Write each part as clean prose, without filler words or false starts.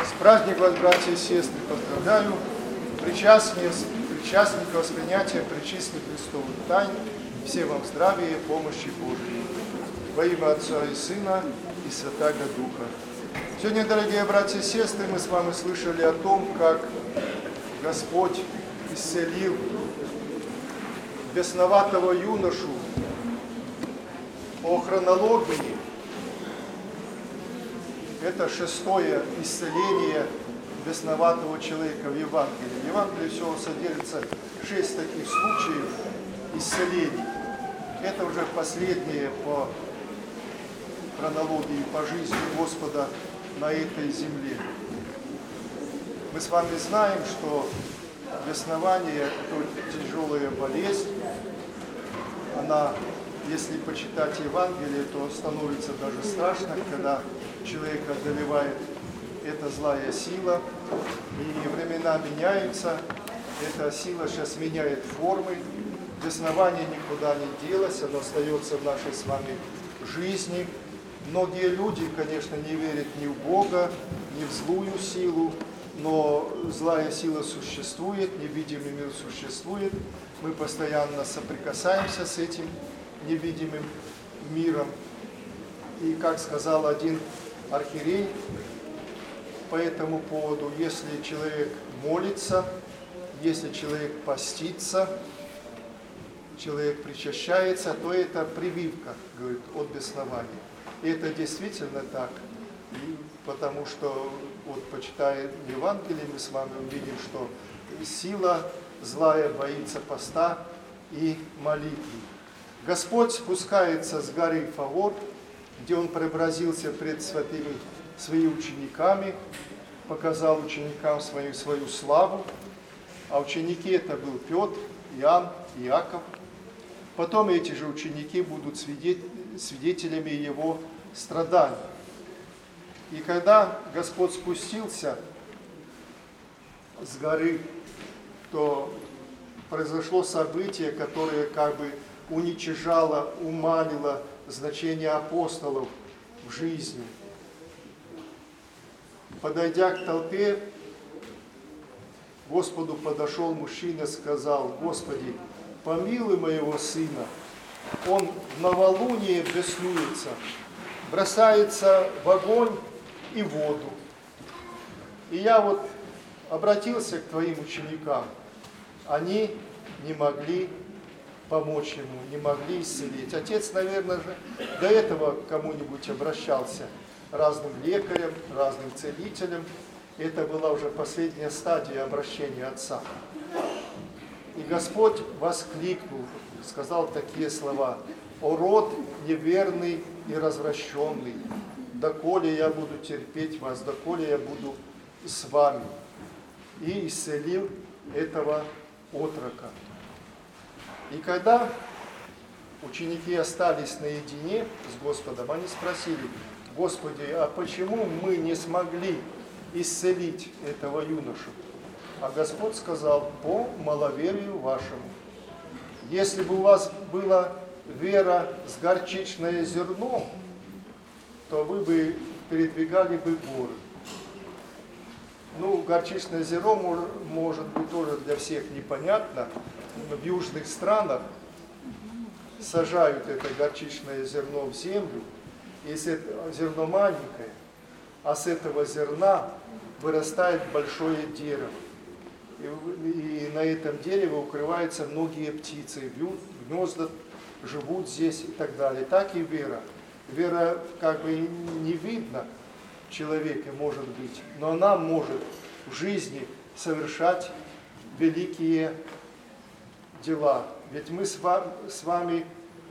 С праздником вас, братья и сестры, поздравляю, причастников воспринятия пречистых Христовых тайн, всем вам здравия и помощи Божией. Во имя Отца и Сына и Святаго Духа. Сегодня, дорогие братья и сестры, мы с вами слышали о том, как Господь исцелил бесноватого юношу. По хронологии это шестое исцеление бесноватого человека в Евангелии. В Евангелии всего содержится 6 таких случаев исцелений. Это уже последнее по хронологии, по жизни Господа на этой земле. Мы с вами знаем, что беснование – это тяжелая болезнь. Она, если почитать Евангелие, то становится даже страшно, когда человека одолевает эта злая сила, и времена меняются, эта сила сейчас меняет формы, беснование никуда не делось, оно остается в нашей с вами жизни. Многие люди, конечно, не верят ни в Бога, ни в злую силу, но злая сила существует, невидимый мир существует, мы постоянно соприкасаемся с этим невидимым миром. И, как сказал один архиерей по этому поводу, если человек молится, если человек постится, человек причащается, то это прививка, говорит, от беснования. И это действительно так, потому что, вот почитая Евангелие, мы с вами увидим, что сила злая боится поста и молитвы. Господь спускается с горы Фавор, где Он преобразился пред святыми своими учениками, показал ученикам свою славу, а ученики это был Петр, Иоанн, Иаков. Потом эти же ученики будут свидетелями Его страданий. И когда Господь спустился с горы, то произошло событие, которое как бы уничижало, умалило значение апостолов в жизни. Подойдя к толпе, Господу подошел мужчина и сказал: «Господи, помилуй моего сына, он в новолуние беснуется, бросается в огонь и воду. И я вот обратился к твоим ученикам, они не могли помочь ему, не могли исцелить». Отец, наверное, же до этого к кому-нибудь обращался, разным лекарям, разным целителям. Это была уже последняя стадия обращения отца. И Господь воскликнул, сказал такие слова: «О род неверный и развращенный, доколе я буду терпеть вас, доколе я буду с вами». И исцелил этого отрока. И когда ученики остались наедине с Господом, они спросили: «Господи, а почему мы не смогли исцелить этого юношу?» А Господь сказал: «По маловерию вашему. Если бы у вас была вера с горчичное зерно, то вы бы передвигали бы горы». Ну, горчичное зерно может быть тоже для всех непонятно. В южных странах сажают это горчичное зерно в землю, если зерно маленькое, а с этого зерна вырастает большое дерево. И на этом дереве укрываются многие птицы, гнезда живут здесь и так далее. Так и вера. Вера как бы не видно в человеке, может быть, но она может в жизни совершать великие дела. Ведь мы с вами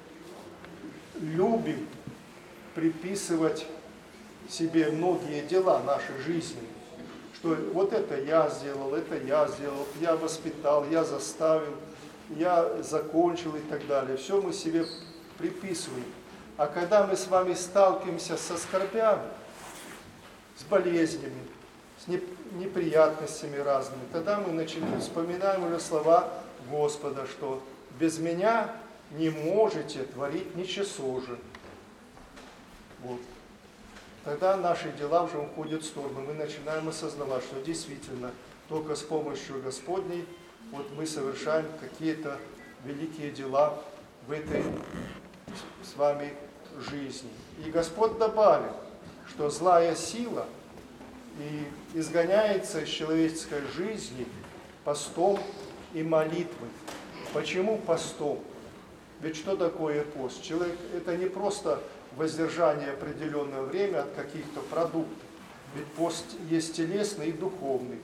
любим приписывать себе многие дела нашей жизни. Что вот это я сделал, я воспитал, я заставил, я закончил и так далее. Все мы себе приписываем. А когда мы с вами сталкиваемся со скорбями, с болезнями, с неприятностями разными, тогда мы вспоминаем уже слова Господа, что без меня не можете творить ничего же. Вот. тогда наши дела уже уходят в сторону. Мы начинаем осознавать, что действительно только с помощью Господней вот мы совершаем какие-то великие дела в этой с вами жизни. И Господь добавил, что злая сила и изгоняется из человеческой жизни постом и молитвой. Почему постом? Ведь что такое пост? Человек – это не просто воздержание определенное время от каких-то продуктов. Ведь пост есть телесный и духовный.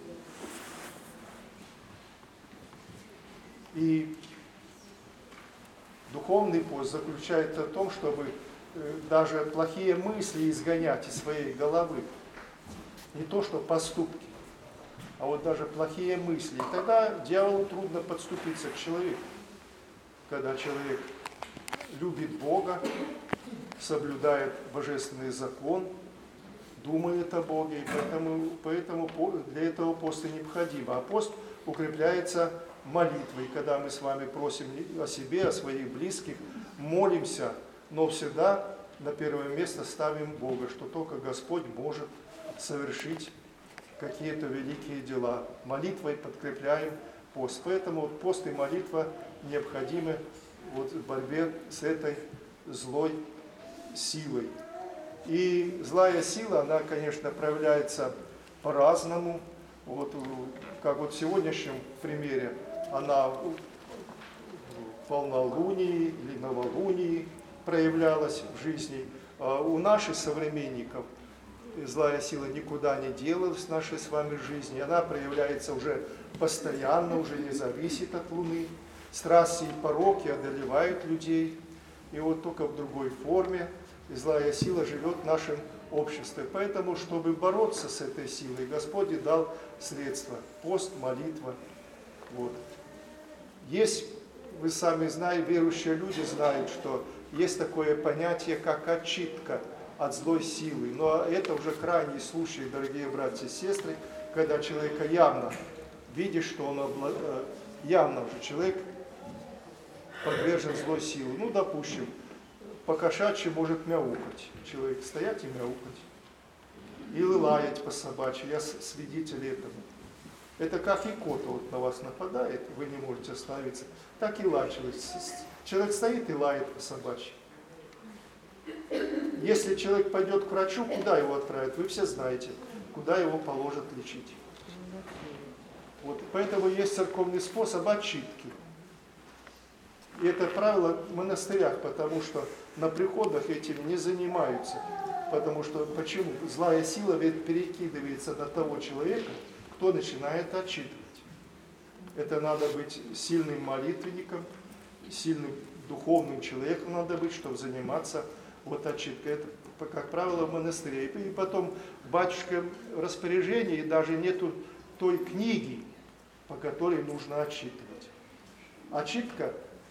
И духовный пост заключается в том, чтобы даже плохие мысли изгонять из своей головы. Не то, что поступки, а вот даже плохие мысли. И тогда дьяволу трудно подступиться к человеку. Когда человек любит Бога, соблюдает божественный закон, думает о Боге, и поэтому для этого пост и необходим. А пост укрепляется молитвой, когда мы с вами просим о себе, о своих близких, молимся, но всегда на первое место ставим Бога, что только Господь может совершить какие-то великие дела. Молитвой подкрепляем пост. Поэтому пост и молитва необходимы вот в борьбе с этой злой силой. И злая сила, она, конечно, проявляется по-разному. Вот, как вот в сегодняшнем примере, она в полнолунии или новолунии проявлялась в жизни. А у наших современников злая сила никуда не делась в нашей с вами жизни. Она проявляется уже постоянно, уже не зависит от Луны. Страсти и пороки одолевают людей. И вот только в другой форме злая сила живет в нашем обществе. Поэтому, чтобы бороться с этой силой, Господь и дал средства. Пост, молитва. Вот. Есть, вы сами знаете, верующие люди знают, что есть такое понятие, как отчитка от злой силы. Но это уже крайний случай, дорогие братья и сестры, когда человека явно видишь, что он явно уже человек подвержен злой силе. Ну, допустим, по-кошачьи может мяукать. Человек стоять и мяукать. Или лаять по-собачьи. Я свидетель этому. Это как и кот вот на вас нападает, вы не можете остановиться. Так и лает человек. Человек стоит и лает по-собачьи. Если человек пойдет к врачу, куда его отправят? Вы все знаете, куда его положат лечить. Вот, поэтому есть церковный способ отчитки. И это правило в монастырях, потому что на приходах этим не занимаются. Потому что почему? Злая сила ведь перекидывается на того человека, кто начинает отчитывать. Это надо быть сильным молитвенником, сильным духовным человеком надо быть, чтобы заниматься вот отчиткой. Это, как правило, в монастыре. И потом в батюшковом распоряжении даже нету той книги, по которой нужно отчитывать. Отчитка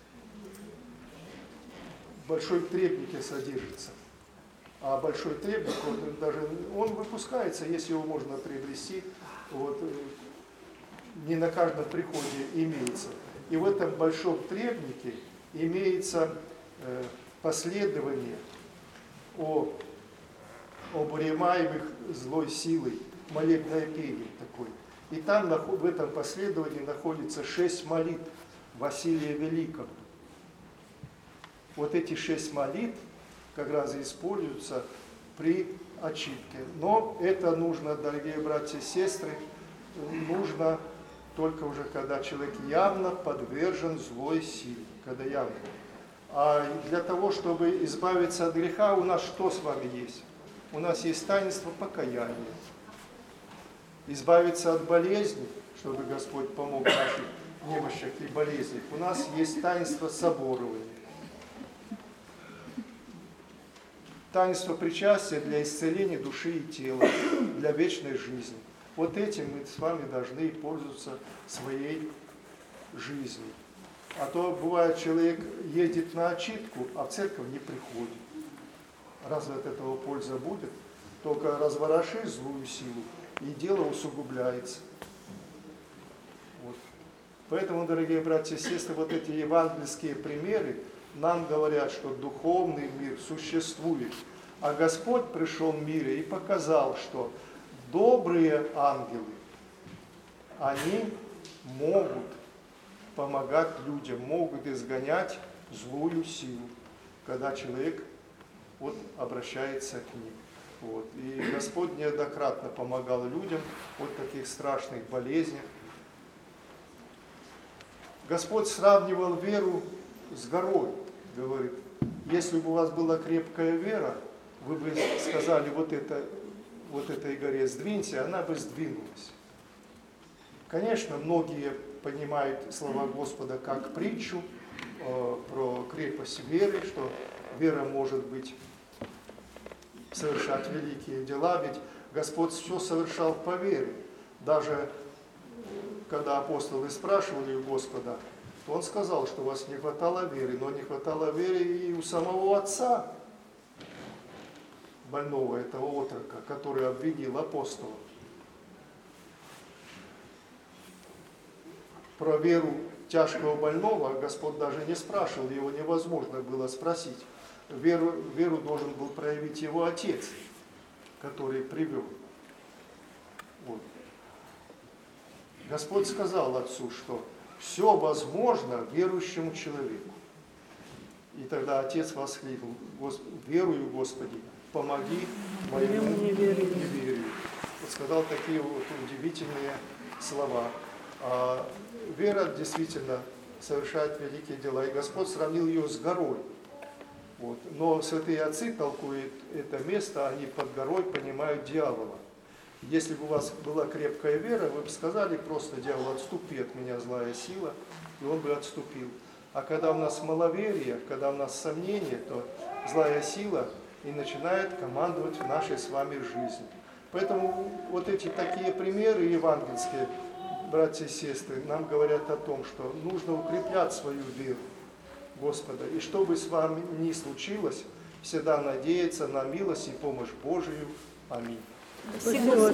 в большой требнике содержится. А большой требник, он выпускается, если его можно приобрести, вот, не на каждом приходе имеется. И в этом большом требнике имеется последование об уремаемых злой силой, молебное пение такое. И там в этом последовании находится 6 молитв Василия Великого. Вот эти 6 молитв как раз используются при отчитке. Но это нужно, дорогие братья и сестры, нужно только уже когда человек явно подвержен злой силе. Когда явно. А для того, чтобы избавиться от греха, у нас что с вами есть? У нас есть таинство покаяния. Избавиться от болезни, чтобы Господь помог в наших немощах и болезнях. У нас есть таинство соборования. Таинство причастия для исцеления души и тела, для вечной жизни. Вот этим мы с вами должны пользоваться своей жизнью. А то бывает, человек едет на отчитку, а в церковь не приходит. Разве от этого польза будет? Только развороши злую силу, и дело усугубляется. Вот. Поэтому, дорогие братья и сестры, вот эти евангельские примеры нам говорят, что духовный мир существует. А Господь пришел в мире и показал, что добрые ангелы, они могут помогать людям, могут изгонять злую силу, когда человек обращается к ним. И Господь неоднократно помогал людям в таких страшных болезнях. Господь сравнивал веру с горой. Говорит, если бы у вас была крепкая вера, вы бы сказали этой горе сдвинься, она бы сдвинулась. Конечно, многие понимают слова Господа как притчу про крепость веры, что вера может быть совершать великие дела, ведь Господь все совершал по вере. Даже когда апостолы спрашивали у Господа, то Он сказал, что у вас не хватало веры, но не хватало веры и у самого отца больного, этого отрока, который обвинил апостолов. Про веру тяжкого больного Господь даже не спрашивал, его невозможно было спросить. Веру должен был проявить его отец, который привел. Господь сказал отцу, что все возможно верующему человеку. И тогда отец воскликнул: верую, Господи, помоги моему неверию. Сказал такие удивительные слова. Вера действительно совершает великие дела. И Господь сравнил ее с горой. Но святые отцы толкуют это место, они под горой понимают дьявола. Если бы у вас была крепкая вера, вы бы сказали просто: дьявол, отступи от меня, злая сила, и он бы отступил. А когда у нас маловерие, когда у нас сомнение, то злая сила и начинает командовать в нашей с вами жизни. Поэтому эти такие примеры евангельские, братья и сестры, нам говорят о том, что нужно укреплять свою веру Господа. И что бы с вами ни случилось, всегда надеяться на милость и помощь Божию. Аминь. Спасибо.